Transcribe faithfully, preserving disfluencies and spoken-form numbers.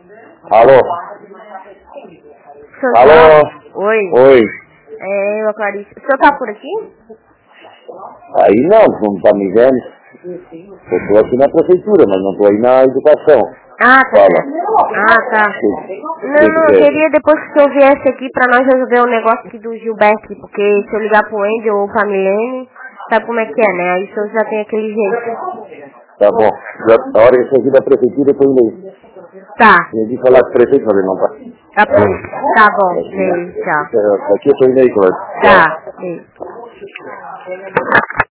Alô? Senhor Alô? tá... Oi. Oi. É, eu, Clarice. O senhor tá por aqui? Aí não, não tá me vendo. Eu tô aqui na prefeitura, mas não tô aí na educação. Ah, tá. Fala. Ah, tá. Que, Não, que não, que eu é? queria depois que o senhor viesse aqui pra nós resolver o negócio aqui do Gilberto, porque se eu ligar pro Angel ou pra Milene, sabe como é que é, né? Aí o senhor já tem aquele jeito. Tá bom. Já, a hora que eu sair da prefeitura, eu tô indo aí. Tá. Eu de falar com o prefeito, mas ele não tá. Tá bom. Tá bom. Beijo, tchau. Aqui eu tô indo aí, Cláudio. Tá. Beijo.